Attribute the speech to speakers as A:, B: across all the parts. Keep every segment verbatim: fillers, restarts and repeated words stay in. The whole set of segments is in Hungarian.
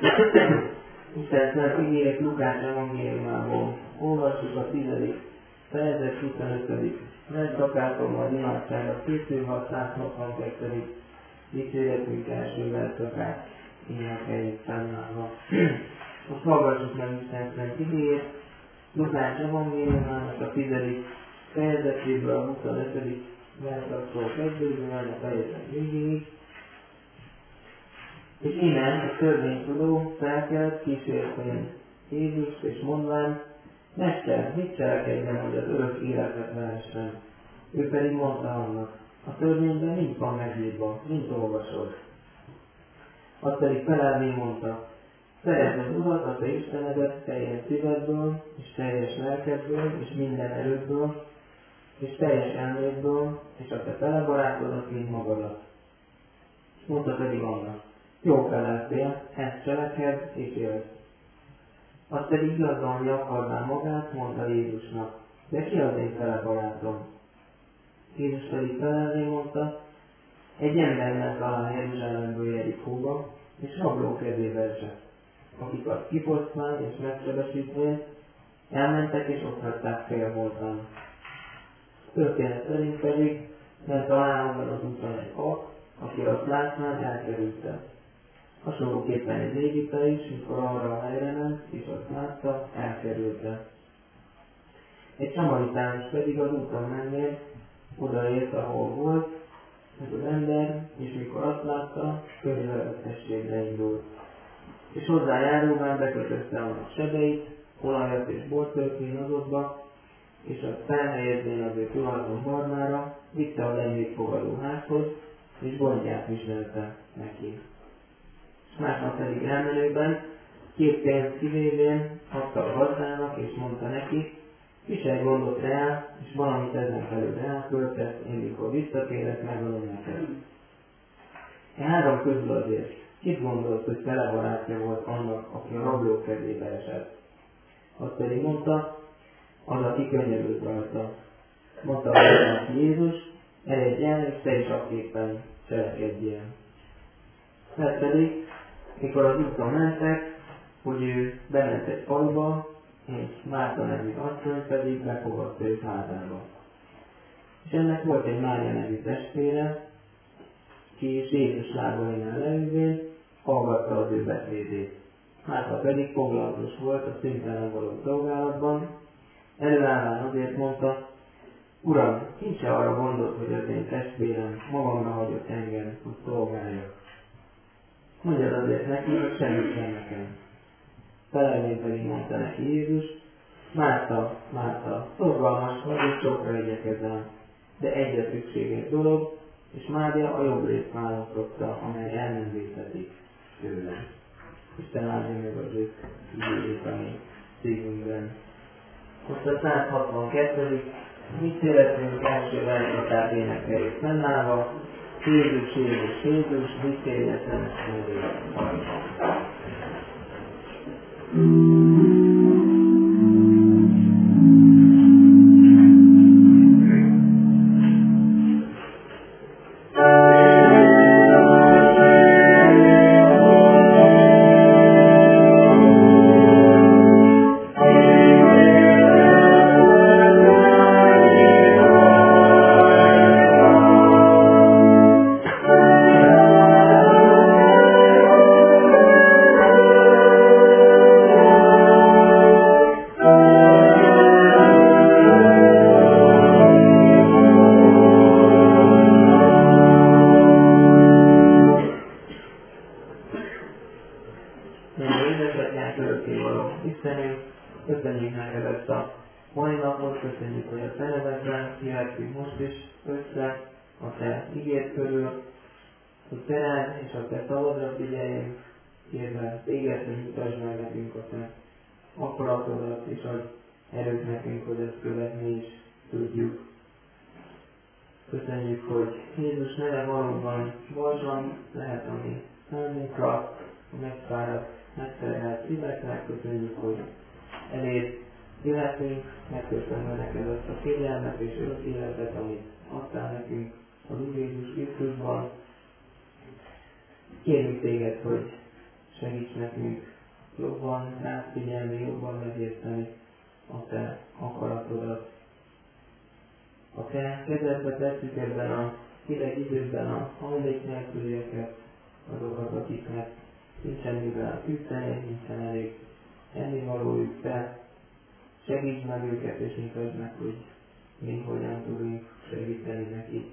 A: Isten szent igéjét Lukács evangéliumából. Olvassuk a tizedik fejezet huszonötödik verszakától, majd imádságra készül, ha száz hatvankettő dicséretünk első verszakát énekeljük fennállva. Most hallgassuk meg Isten szent igéjét Lukács evangéliumának a tizedik fejezetéből a huszonötödik verszaktól kezdődően a fejezet végéig. És innen a törvénytudó felkelt kísértén Jézust és mondván: Mester, mit cselekedjem, hogy az örök életet vehessen? Ő pedig mondta annak: a törvényben mind van megírva, mint olvasod. Azt pedig felelvé mondta: Szeretd az Urat, a te Istenedet teljes szívedből, és teljes lelkedből, és minden erődből, és teljes elmédből, és a te fele barátodat, mint magadat. Mondta pedig annak: Jó feleltél, ezt cselekedd, és élsz. Azt pedig igazolni akarná magát, mondta Jézusnak: De ki az én fele barátom? Jézus pedig felelvé mondta: Egy ember ment alá Jeruzsálemből Jerikóba, és rabló kezébe esett, akik azt kifosztván és megsebesítvén elmentek és ott hagyták félholtan. Történet szerint pedig ment alá onnan az úton egy ak, aki azt látván elkerülte. Hasonlóképpen egy lévita is, mikor arra a helyre ment, és azt látta, elkerülte. Egy samaritánus pedig az úton mennél, odaért, ahol volt ez az ember, és mikor azt látta, könyvelőtességre indult. És hozzájárulván bekötözte annak sebeit, olajat és bort tört vínozotba, és azt felhelyezvén az ő tulajdon barmára, vitte a vendégfogadó házhoz, és gondját viselte neki. Másnap pedig elmenőben két pénzt kivévén adta a gazdának, és mondta neki: Viselj gondot rá, és valamit ezen felül elköltesz, én mikor visszatérek, megadom neked. E három közül azért kit gondolt, hogy fele barátja volt annak, aki a rablók kezébe esett? Azt pedig mondta, az, aki könyörült rajta. Mondta neki Jézus: Eredj el, és te is akképpen cselekedjél. Ez pedig, mikor az úton mentek, hogy ő bement egy faluba, és Márta nevű asszony pedig befogadta őt házába. És ennek volt egy Mária nevű testvére, ki Jézus lábainál leülvén hallgatta az ő beszédét. Márta pedig foglalatos volt a szüntelen való szolgálatban, előállván azért mondta: Uram, nincs arra gondod, hogy az én testvérem magamra hagyott engem, hogy szolgáljak. Mondjad azért neki, hogy semmit sem nekem. Felelvén pedig mondta neki Jézus: Márta, Márta, szorgalmas vagy, és sokra igyekezel, de egyre szükséges dolog, és Mária a jobb részt választotta, amely el nem vészhetik tőle. Isten áldja meg az ők igényét a mi szívünkben. Most a száz hatvankettő mit szeretnénk első verszakát énekeljük fennállva: Jézus, Jézus, Jézus, dicsérje Szent Mária. Köszönjük neked ezt a mai napot, köszönjük, hogy a te nevedben jöhetünk most is össze a te igéd körül, hogy te rád és a te szavadra figyeljünk, kérve téged, hogy mutasd meg nekünk a te akaratodat, és adj erőt nekünk, hogy ezt követni is tudjuk. Köszönjük, hogy Jézus neve valóban balzsam lehet a mi számunkra, a megfáradt, megterhelt szíveknek. Köszönjük, hogy eléd jöhetünk, megköszönve neked azt a kegyelmet és örök életet, amit adtál nekünk az Úr Jézus Krisztusban. Kérjük téged, hogy segíts nekünk jobban átfigyelni, jobban megérteni a Te akaratodat. A Te kezedbe tesszük ebben a hideg időben a hajlék nélkülieket, azokat, akiknek nincsen mivel küzdeni, nincsen elég ennivalójuk. Te segíts meg őket, és mutasd meg, hogy mi hogyan tudunk segíteni nekik.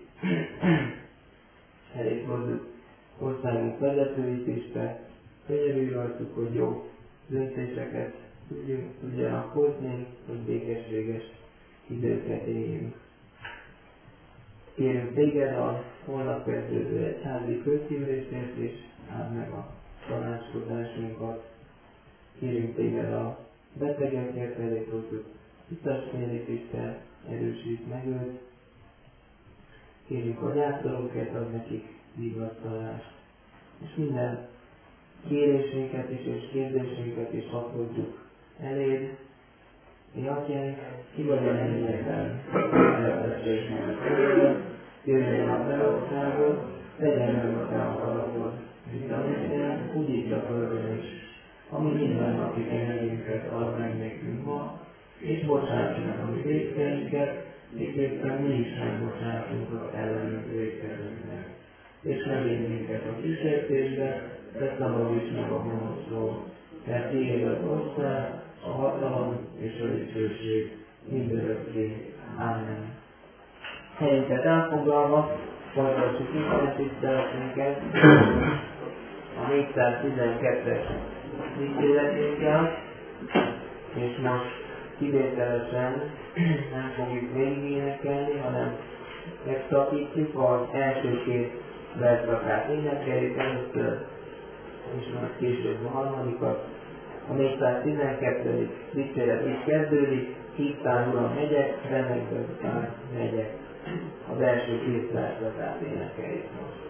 A: Elég hozzuk országunk vezetőit is, Te könyörülj rajtuk, hogy jó döntéseket tudjunk, tudjanak hozni, hogy békességes időket éljünk. Kérünk Téged a holnap kezdődő egyházi közgyűlésért is, áld meg a tanácskozásunkat. Kérünk Téged a betegekért, elég hozzuk Utasnélit is, Te erősítsd meg őt. Kérünk a gyászolókért, ad nekik vigasztalást. És minden kérésünket is és kérdésünket is adhatjuk eléd. Mi Atyánk, ki vagy a mennyekben, szeretettség meg a Téged, jöjjön a Te országod, legyen meg a Te akaratod, mint a mennyben, úgy így a földön is. Ami mindennapi kenyerünket ad meg nekünk ma, és bocsáss meg a mi vétkeinket, miképpen mi is megbocsátunk az ellenünk vétkezőnknek. És ne védj minket a kísértésbe, de szabadíts meg a gonosztól, mert Tiéd az ország, a hatalom és a dicsőség mindörökké. Amen. Helyünket elfoglalva, folytassuk Isten tiszteletünket a négyszáztizenkettes dicséretünkkel, és most kivételesen nem fogjuk végigénekelni, hanem megszakítjuk az első két verszakát énekeljük először, és majd később a harmadikat. A négyszáztizenkettő dicséret is kezdődik, hívtál Uram megyek, remekbe után megyek. Az első két verszakát énekeljük most.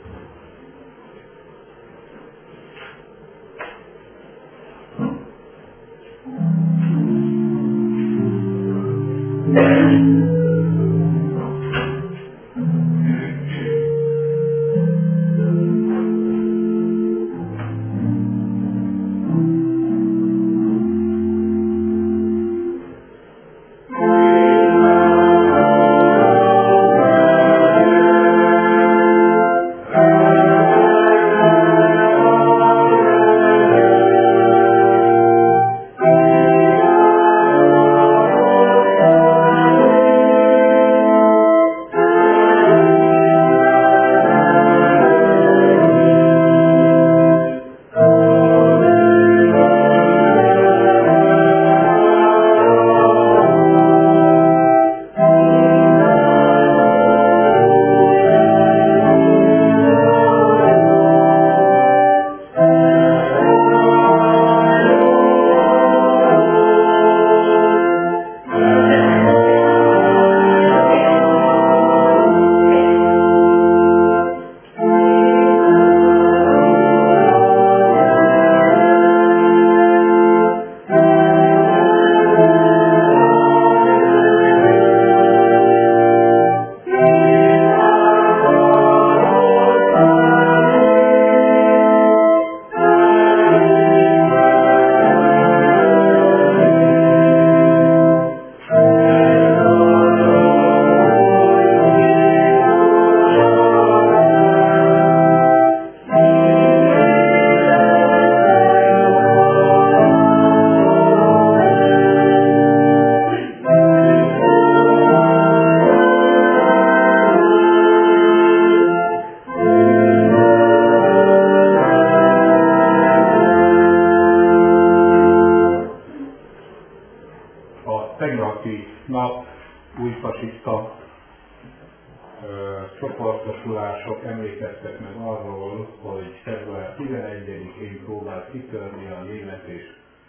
B: csoportosulások emlékeztek meg arról, hogy február tizenegyedikén próbált kitörni a német és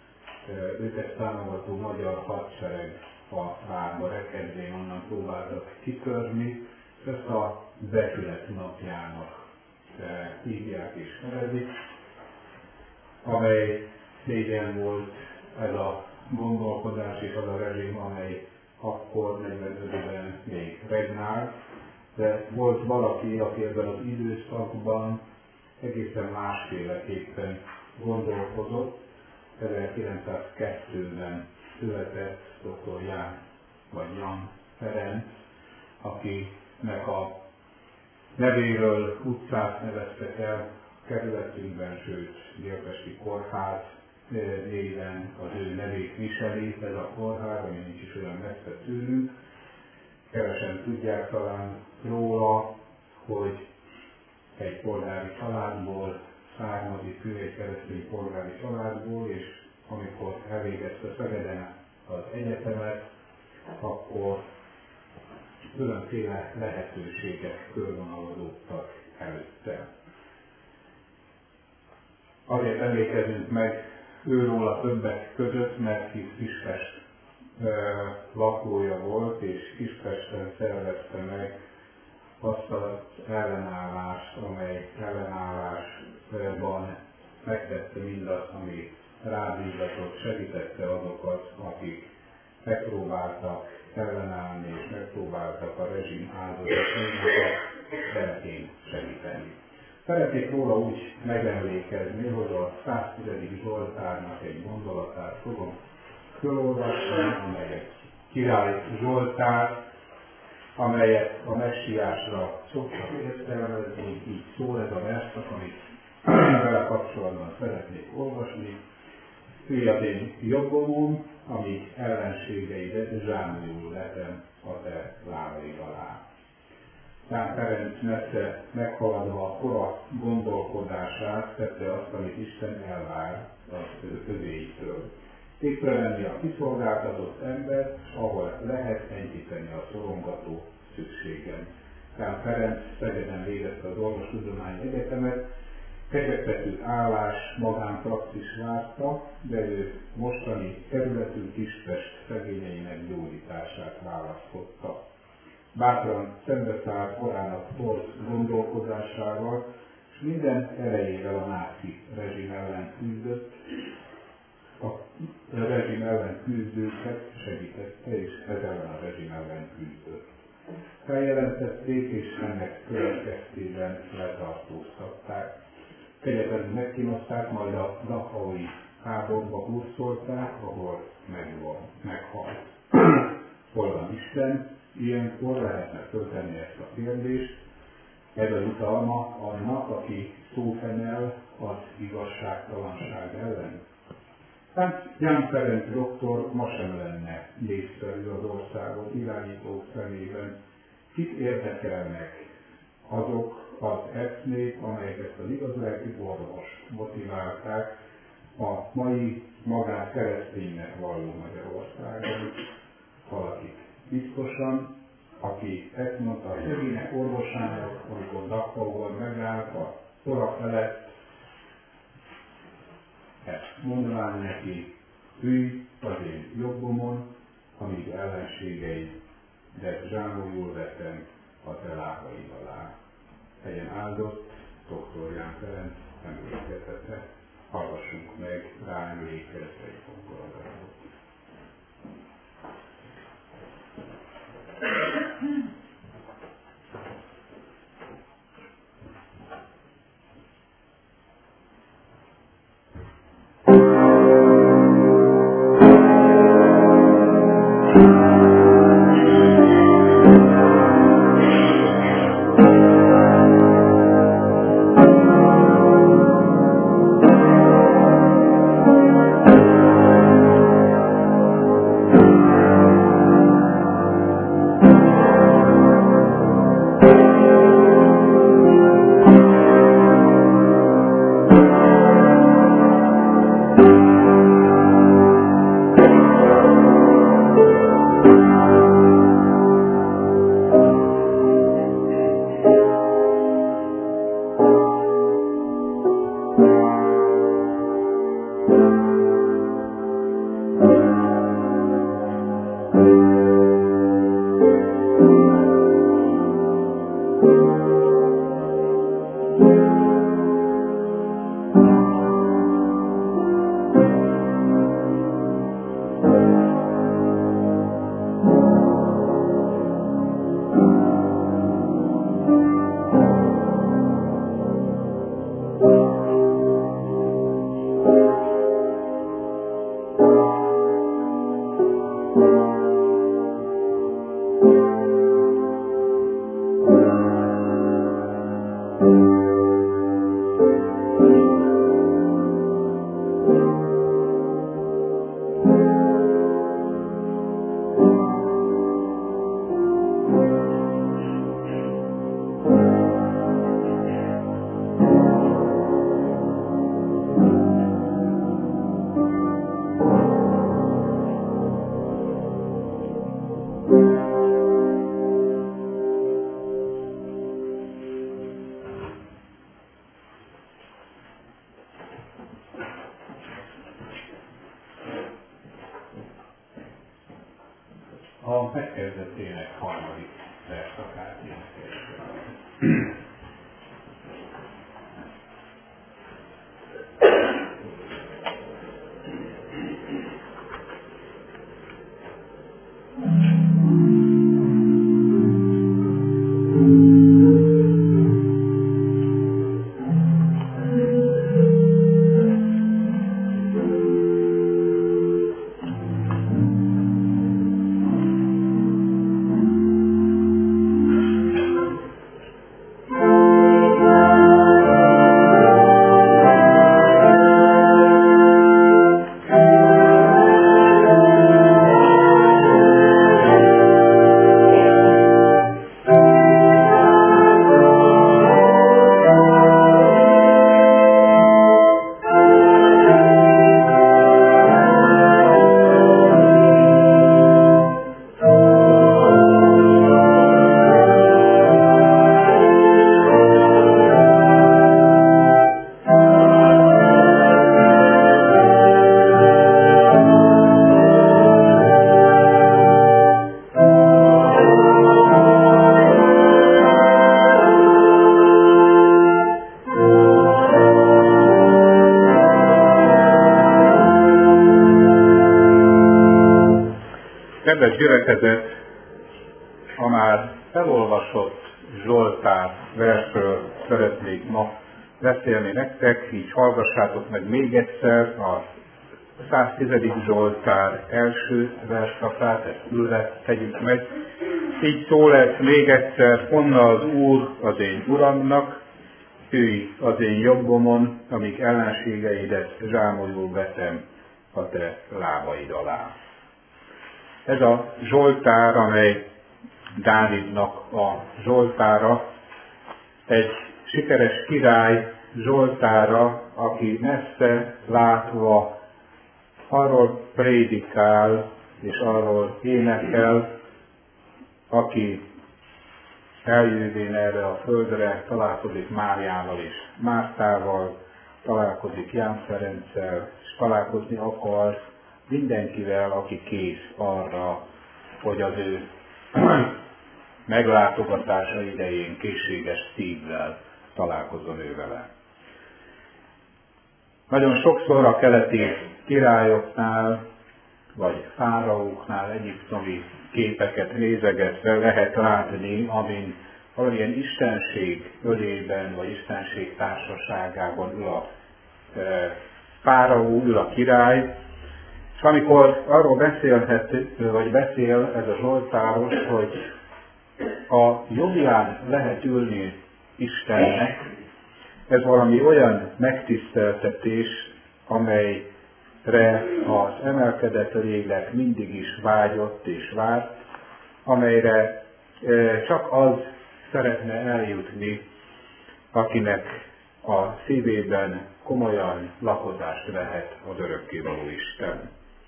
B: őket támogató magyar hadsereg a várba rekedvén, onnan próbáltak kitörni, ezt a becsület napjának hívják és nevezik, amely szégyen volt ez a gondolkodás és az a rezsim, amely akkor negyvenötben még regnált, de volt valaki, aki ebben az időszakban egészen másféleképpen gondolkozott. ezerkilencszázkettőben született doktor Ján, vagy Jan Ferenc, akinek a nevéről utcát neveztek el a kerületünkben, sőt, Délpesti Kórház néven az ő nevét viseli, ez a kórház, ami nincs is olyan messze tőlünk. Kevesen tudják talán róla, hogy egy polgári családból származik, ő egy keresztény polgári családból, és amikor elvégezte Szegeden az egyetemet, akkor különféle lehetőségek körvonalazódtak előtte. Azért emlékezünk meg őróla többek között, mert hisz Kispest e, lakója volt, és Kispesten szervezte meg azt az ellenállást, amely ellenállásban megtette mindazt, ami rábízatott, segítette azokat, akik megpróbáltak ellenállni, és megpróbáltak a rezsim áldozatainak a terepén segíteni. Szeretnék róla úgy megemlékezni, hogy a száztizedik Zsoltárnak egy gondolatát fogom felolvasni, amely egy király Zsoltár, amelyet a messiásra szoktak értelmezni, így szól ez a verszak, amit vele kapcsolatban szeretnék olvasni. Ülj az én jobbomon, amíg ellenségeid zsámlóul letem a te lábaid alá. Ján Ferenc messze meghaladva a kora gondolkodását tette azt, amit Isten elvár az övéitől. Észrevenni a kiszolgáltatott embert, és ahol lehet enyhíteni a szorongató szükségen. Ján Ferenc Szegeden végezte az Orvostudományi Egyetemet, kecsegtető állás, magánpraxis várta, de ő mostani kerületünk Kispest szegényeinek gyógyítását választotta. Bátran szembeszállt korának torz gondolkodásával, és minden erejével a náci rezsim ellen küzdött, a rezsim ellen küzdőket segítette, és ez ellen a rezsim ellen küzdött. Feljelentették, és ennek következtében letartóztatták. Kegyetlenül megkínozták, majd a dachaui háborúba hurcolták, ahol megvan, meghalt. Hol van Isten? Ilyenkor lehetne föltenni ezt a kérdést. Ez az utalma annak, aki szófenel az igazságtalanság ellen. Hát Ján Ferenc doktor ma sem lenne népszerű az országot irányítók szemében. Kit érdekelnek azok az eszmék, amelyek ezt az igazolati orvos motiválták a mai magát kereszténynek valló Magyarországon? Valakit biztosan, aki ezt mondta a szegények orvosának, amikor Dachauban megállt a szora felett, ezt mondanám neki, ülj az én jobbomon, amíg ellenségeid, de zsámolyul vetem a te lábaid alá. Legyen áldott doktor Ján Ferenc emlékezete, hallgassunk meg rá emlékezve egy fontoladatot. a megkérdezettének harmadik verszakát énekeljük. Kedves gyülekezet, a már felolvasott Zsoltár versről szeretnék ma beszélni nektek, így hallgassátok meg még egyszer a száztízedik Zsoltár első versszakát, ezt ülve tegyük meg. Így szól ez még egyszer: Onna az Úr az én Uramnak, ülj az én jobbomon, amíg ellenségeidet zsámolyul vetem a te lábaid alá. Ez a Zsoltár, amely Dávidnak a Zsoltára, egy sikeres király Zsoltára, aki messze látva arról prédikál és arról énekel, aki eljövén erre a földre találkozik Máriával és Mártával, találkozik Ján Ferenccel, és találkozni akar mindenkivel, aki kész arra, hogy az ő meglátogatása idején készséges szívvel találkozzon ő vele. Nagyon sokszor a keleti királyoknál, vagy fáraóknál egyiptomi képeket nézegetve lehet látni, amin valamilyen istenség ölében, vagy istenség társaságában ül a e, fáraó, ül a király, és amikor arról beszélhet, vagy beszél ez a Zsoltáros, hogy a jobbján lehet ülni Istennek, ez valami olyan megtiszteltetés, amelyre az emelkedett lélek mindig is vágyott és várt, amelyre csak az szeretne eljutni, akinek a szívében komolyan lakozást vehet az örökkévaló Isten.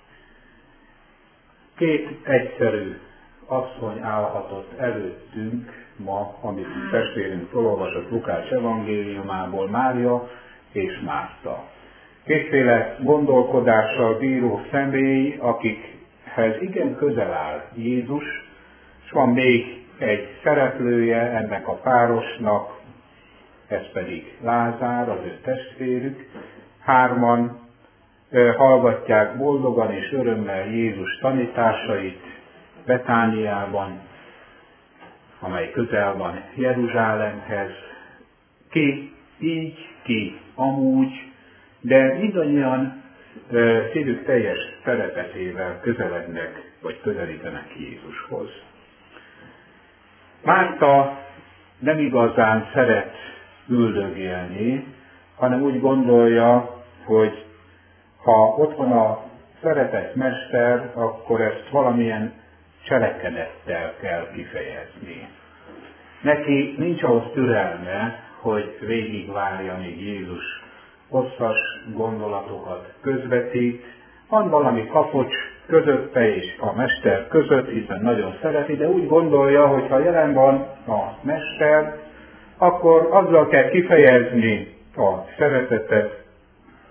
B: Két egyszerű asszony állhatott előttünk ma, amit testvérünk felolvasott Lukács evangéliumából, Mária és Márta. Kétféle gondolkodással bíró személy, akikhez igen közel áll Jézus, és van még egy szereplője ennek a párosnak, ez pedig Lázár, az ő testvérük. Hárman hallgatják boldogan és örömmel Jézus tanításait Betániában, amely közel van Jeruzsálemhez. Ki így, ki amúgy, de mindannyian szívük teljes szeretetével közelednek, vagy közelítenek Jézushoz. Márta nem igazán szeret üldögélni, hanem úgy gondolja, hogy ha ott van a szeretett mester, akkor ezt valamilyen cselekedettel kell kifejezni. Neki nincs ahhoz türelme, hogy végigvárja, míg Jézus hosszas gondolatokat közvetít. Van valami kapocs közötte és a mester között, hiszen nagyon szereti, de úgy gondolja, hogy ha jelen van a mester, akkor azzal kell kifejezni a szeretetet,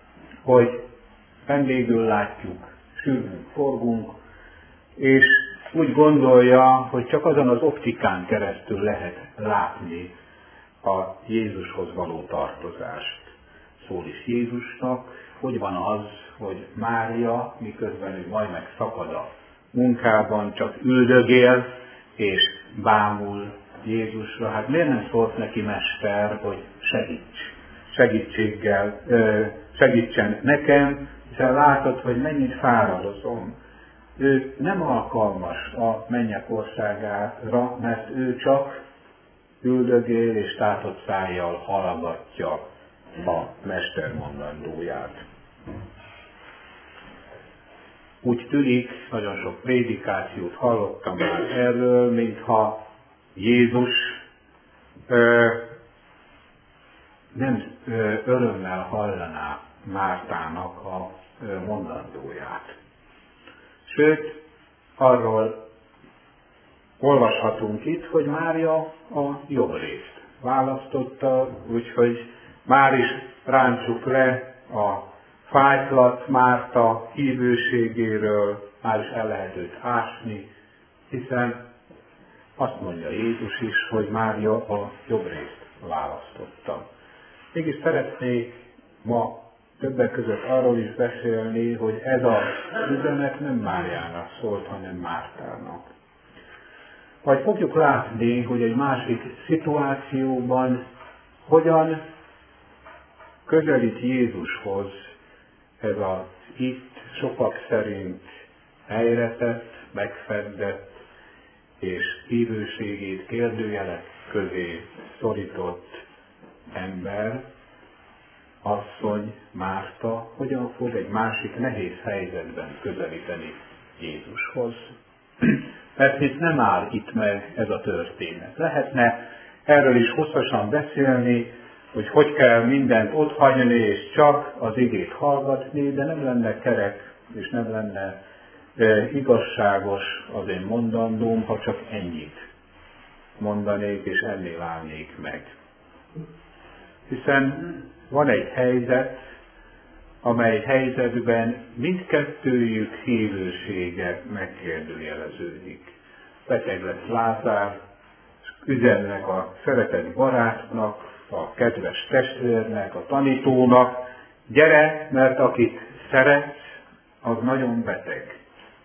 B: hogy vendégül látjuk, sürgünk, forgunk, és úgy gondolja, hogy csak azon az optikán keresztül lehet látni a Jézushoz való tartozást. Szól is Jézusnak, hogy van az, hogy Mária, miközben ő majd meg szakad a munkában, csak üldögél és bámul Jézusra. Hát miért nem szólt neki mester, hogy segíts, segítséggel, segítsen nekem, hiszen látod, hogy mennyit fáradozom. Ő nem alkalmas a mennyek országára, mert ő csak üldögél és tátott szájjal hallgatja a mester mondandóját. Úgy tűnik, nagyon sok prédikációt hallottam már erről, mintha Jézus ö, nem ö, örömmel hallaná Mártának a ö, mondandóját. Sőt, arról olvashatunk itt, hogy Mária a jobb részt választotta, úgyhogy már is rántsuk le a fájtlat Márta hívőségéről, már is el lehet őt ásni, hiszen azt mondja Jézus is, hogy Mária a jobb részt választotta. Mégis szeretnék ma többek között arról is beszélni, hogy ez az üzenet nem Máriának szólt, hanem Mártának. Majd fogjuk látni, hogy egy másik szituációban hogyan közelít Jézushoz ez az itt sokak szerint helyretett, megfeddett és hívőségét kérdőjelek közé szorított ember, asszony, Márta, hogyan fog egy másik nehéz helyzetben közelíteni Jézushoz. Mert itt nem áll itt meg ez a történet. Lehetne erről is hosszasan beszélni, hogy hogy kell mindent otthagyni és csak az igét hallgatni, de nem lenne kerek és nem lenne e, igazságos az én mondandóm, ha csak ennyit mondanék és ennél állnék meg. Hiszen van egy helyzet, amely helyzetben mindkettőjük hívősége megkérdőjeleződik. Beteg lett Lázár, üzennek a szeretett barátnak, a kedves testvérnek, a tanítónak, gyere, mert akit szeretsz, az nagyon beteg.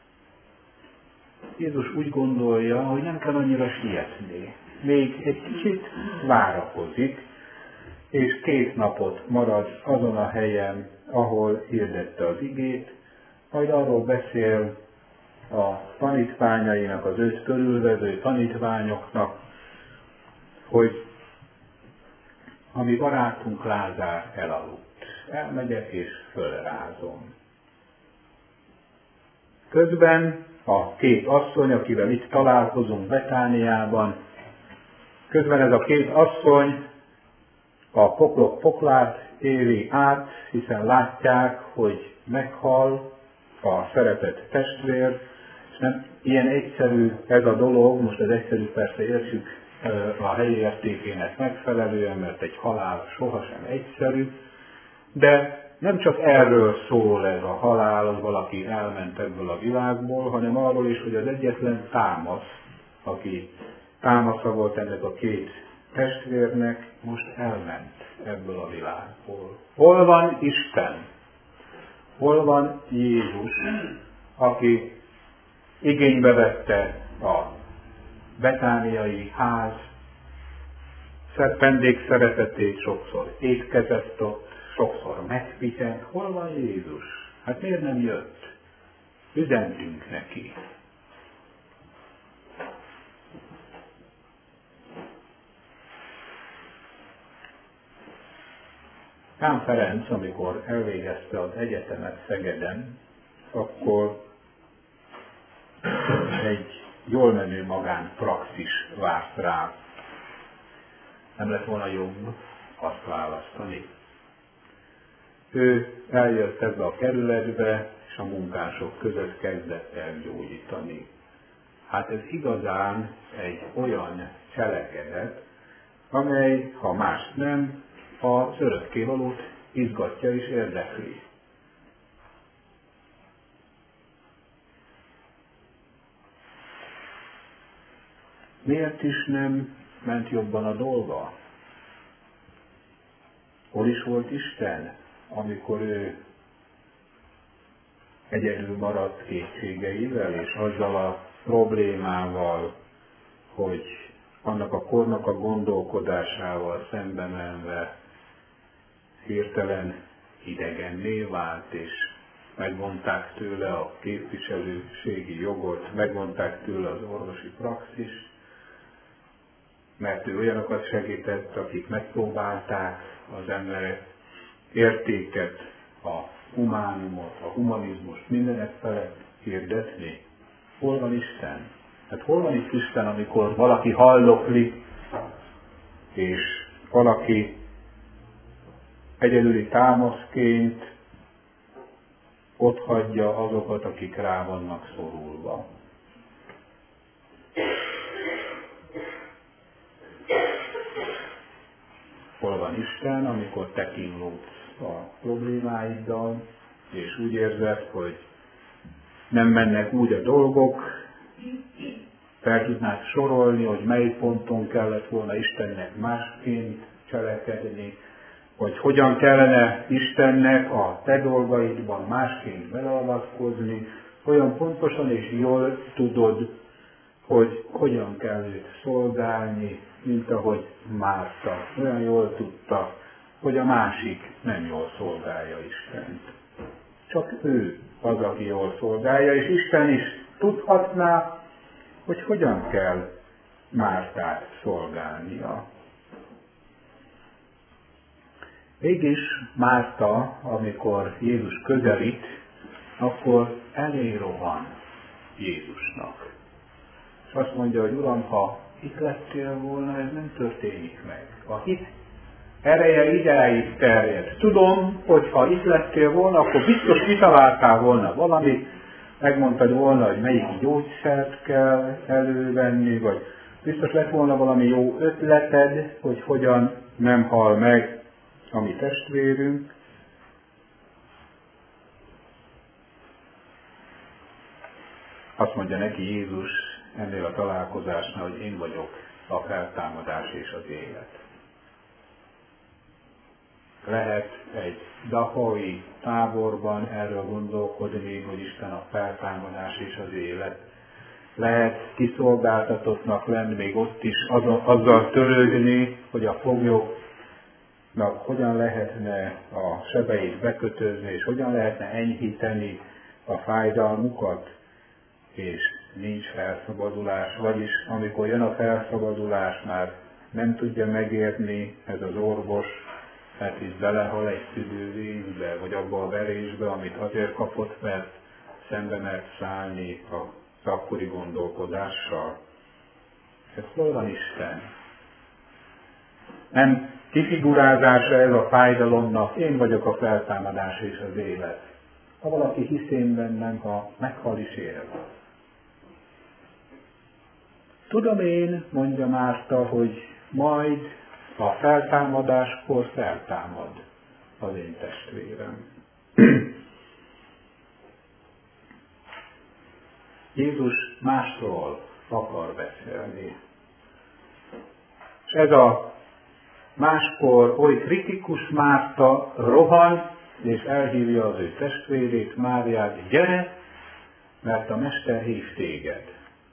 B: Jézus úgy gondolja, hogy nem kell annyira sietni. Még egy kicsit várakozik, és két napot marad azon a helyen, ahol hirdette az igét, majd arról beszél a tanítványainak, az őt körülvevő tanítványoknak, hogy a mi barátunk Lázár elaludt. Elmegyek és fölrázom. Közben a két asszony, akivel itt találkozunk Betániában, közben ez a két asszony a poklok poklát éli át, hiszen látják, hogy meghal a szeretett testvér, és nem ilyen egyszerű ez a dolog, most az egyszerű persze értsük a helyi értékének megfelelően, mert egy halál sohasem egyszerű, de nem csak erről szól ez a halál, hogy valaki elment ebből a világból, hanem arról is, hogy az egyetlen támasz, aki támasza volt ennek a két testvérnek, most elment ebből a világból. Hol van Isten? Hol van Jézus, aki igénybe vette a betániai ház vendégszeretetét, sokszor étkezett ott, sokszor megpihent. Hol van Jézus? Hát miért nem jött? Üzentünk neki. Kám Ferenc, amikor elvégezte az egyetemet Szegeden, akkor egy jól menő magánpraxis várt rá. Nem lett volna jobb azt választani. Ő eljött ebbe a kerületbe, és a munkások között kezdett el gyógyítani. Hát ez igazán egy olyan cselekedet, amely, ha más nem, az örökkévalót izgatja és érdekli. miért is nem ment jobban a dolga? Hol is volt Isten, amikor ő egyedül maradt kétségeivel, és azzal a problémával, hogy annak a kornak a gondolkodásával szembe menve hirtelen idegenné vált, és megvonták tőle a képviselőségi jogot, megvonták tőle az orvosi praxist, mert ő olyanokat segített, akik megpróbálták az emberek értéket, a humánumot, a humanizmust mindenek felett hirdetni. Hol van Isten? Hát hol van itt Isten, amikor valaki halloklik, és valaki egyedüli támaszként otthagyja azokat, akik rá vannak szorulva. Hol van Isten, amikor te kínlódsz a problémáiddal, és úgy érzed, hogy nem mennek úgy a dolgok, fel tudnád sorolni, hogy mely ponton kellett volna Istennek másként cselekedni, hogy hogyan kellene Istennek a te dolgaidban másként beleavatkozni, olyan pontosan és jól tudod, hogy hogyan kell őt szolgálni, mint ahogy Márta olyan jól tudta, hogy a másik nem jól szolgálja Istent. Csak ő az, aki jól szolgálja, és Isten is tudhatná, hogy hogyan kell Mártát szolgálnia. Mégis Márta, amikor Jézus közelít, akkor elé rohan Jézusnak. És azt mondja, hogy Uram, ha itt lettél volna, ez nem történik meg. A hit ereje idáig terjed. Tudom, hogy ha itt lettél volna, akkor biztos kitaláltál volna valamit, megmondtad volna, hogy melyik gyógyszert kell elővenni, vagy biztos lett volna valami jó ötleted, hogy hogyan nem hal meg a mi testvérünk. Azt mondja neki Jézus ennél a találkozásnál, hogy én vagyok a feltámadás és az élet. Lehet egy dachau-i táborban erről gondolkodni, hogy Isten a feltámadás és az élet. Lehet kiszolgáltatottnak lenni, még ott is azzal törődni, hogy a foglyoknak hogyan lehetne a sebeit bekötözni, és hogyan lehetne enyhíteni a fájdalmukat, és nincs felszabadulás, vagyis amikor jön a felszabadulás, már nem tudja megérni ez az orvos, mert is belehal egy tüdővízbe, vagy abba a verésbe, amit azért kapott, mert szembe mert szállni az akkori gondolkodással. Ez hol van Isten? Nem kifigurázása ez a fájdalomnak, én vagyok a feltámadás és az élet. Ha valaki hisz én bennem, ha meghal is él. Tudom én, mondja Márta, hogy majd a feltámadáskor feltámad az én testvérem. Jézus másról akar beszélni. És ez a máskor oly kritikus Márta rohan, és elhívja az ő testvérét, Máriát, gyere, mert a Mester hív téged.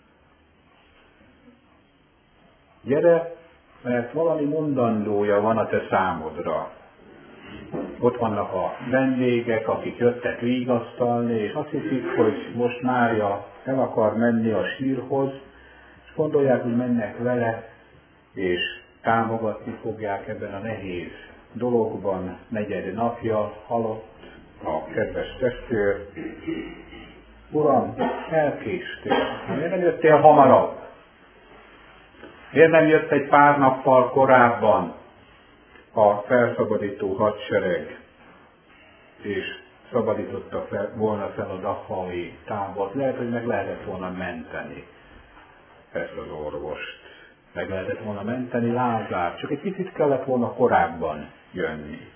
B: Gyere, mert valami mondandója van a te számodra. Ott vannak a vendégek, akik jöttek vigasztalni, és azt hiszik, hogy most Mária el akar menni a sírhoz, és gondolják, hogy mennek vele, és támogatni fogják ebben a nehéz dologban. Negyed napja halott a kedves testvér. Uram, elkéstél. Miért nem jöttél hamarabb? Miért nem jött egy pár nappal korábban a felszabadító hadsereg, és szabadította fel, volna fel a dachau-i tábort? Lehet, hogy meg lehetett volna menteni ezt az orvost. Meg lehetett volna menteni Lázárt, csak egy kicsit kellett volna korábban jönni.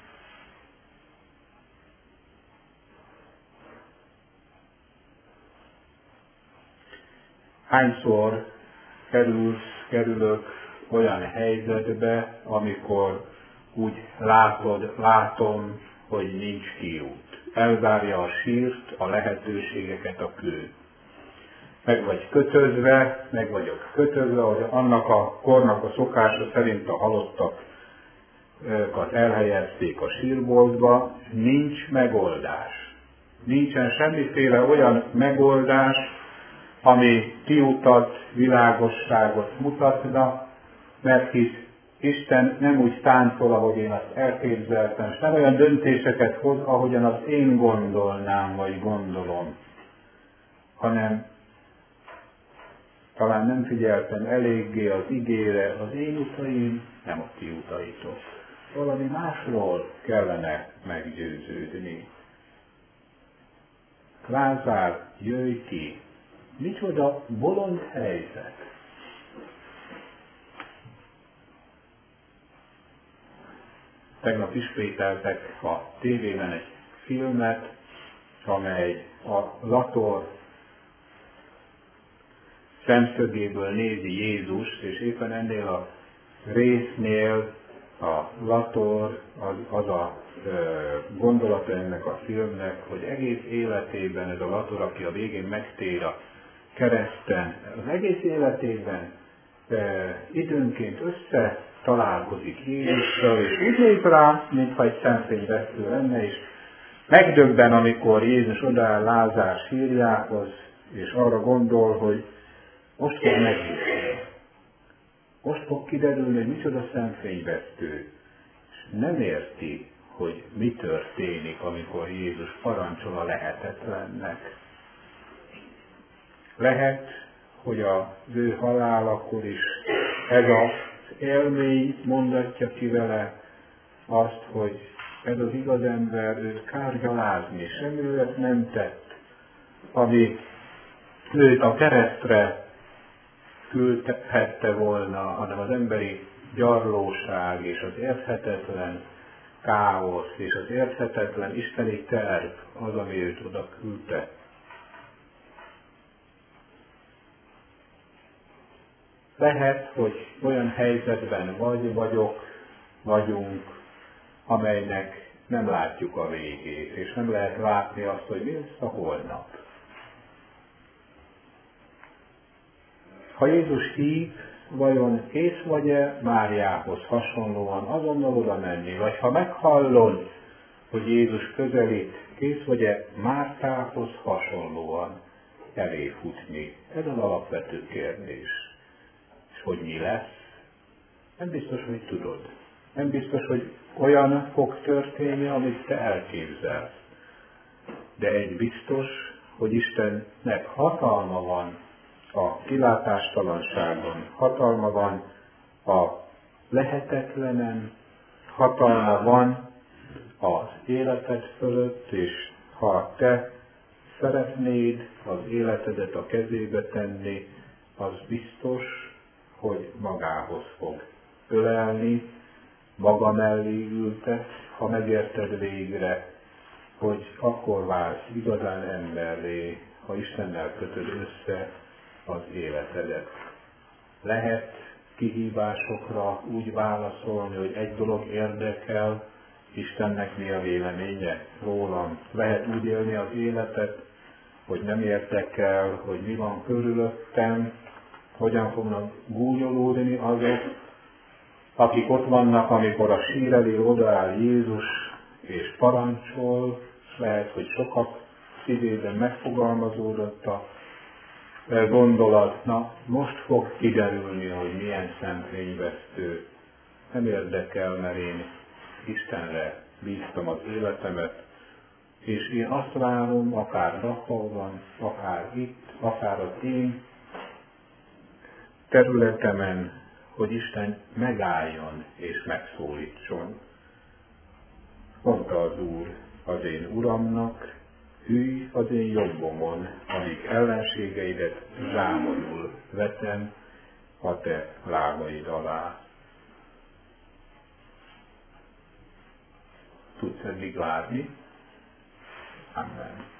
B: Hányszor kerülsz kerülök olyan helyzetbe, amikor úgy látod, látom, hogy nincs kiút. Elzárja a sírt, a lehetőségeket a kő. Meg vagy kötözve, meg vagyok kötözve, hogy annak a kornak a szokása szerint a halottakat elhelyezték a sírboltba, nincs megoldás. Nincsen semmiféle olyan megoldás, ami kiutat, világosságot mutatna, mert hisz Isten nem úgy táncol, ahogy én azt elképzeltem, és nem olyan döntéseket hoz, ahogyan azt én gondolnám, vagy gondolom, hanem talán nem figyeltem eléggé az igére, az én utaim, nem a ti utaitok. Valami másról kellene meggyőződni. Lázár, jöjj ki! Micsoda bolond helyzet! Tegnap ismételtek a tévében egy filmet, amely a Lator szemszögéből nézi Jézust, és éppen ennél a résznél a Lator az, az a e, gondolata ennek a filmnek, hogy egész életében ez a Lator, aki a végén megtér a kereszten, az egész életében e, időnként össze találkozik Jézussal, és úgy néz rá, mintha egy szemfényvesztő lenne, és megdöbben, amikor Jézus odaáll Lázár sírjához, és arra gondol, hogy most fog megnyitni. Most fog kiderülni, hogy micsoda szemfényvesztő. És nem érti, hogy mi történik, amikor Jézus parancsol a lehetetlennek. Lehet, hogy az ő halálakor is ez az élmény mondatja ki vele azt, hogy ez az igaz ember, őt kár gyalázni, semmi olyat nem tett, ami őt a keresztre küldhette volna, hanem az emberi gyarlóság és az érthetetlen káosz és az érthetetlen isteni terv az, ami őt oda küldte. Lehet, hogy olyan helyzetben vagy vagyok, vagyunk, amelynek nem látjuk a végét, és nem lehet látni azt, hogy mi lesz a holnap. Ha Jézus hív, vajon kész vagy-e Máriához hasonlóan azonnal oda menni, vagy ha meghallod, hogy Jézus közelít, kész vagy-e Mártához hasonlóan elé futni? Ez az alapvető kérdés. És hogy mi lesz? Nem biztos, hogy tudod. Nem biztos, hogy olyan fog történni, amit te elképzelsz. De egy biztos, hogy Istennek hatalma van a kilátástalanságon, hatalma van a lehetetlenen, hatalma van az életed fölött, és ha te szeretnéd az életedet a kezébe tenni, az biztos, hogy magához fog ölelni, maga mellé ültet, ha megérted végre, hogy akkor válsz igazán emberré, ha Istennel kötöd össze az életedet. Lehet kihívásokra úgy válaszolni, hogy egy dolog érdekel, Istennek mi a véleménye rólam. Lehet úgy élni az életet, hogy nem érdekel, hogy mi van körülöttem, hogyan fognak gúnyolódni azok, akik ott vannak, amikor a sír elé odaáll Jézus és parancsol, és lehet, hogy sokak szívében megfogalmazódott a gondolat, na most fog kiderülni, hogy milyen szemfényvesztő. Nem érdekel, mert én Istenre bíztam az életemet, és én azt várom, akár Dachauban, akár itt, akár az én területemen, hogy Isten megálljon és megszólítson. Mondta az Úr az én Uramnak, ülj az én jobbomon, amíg ellenségeidet zsámolyul vetem a te lábaid alá. Tudsz eddig várni? Amen.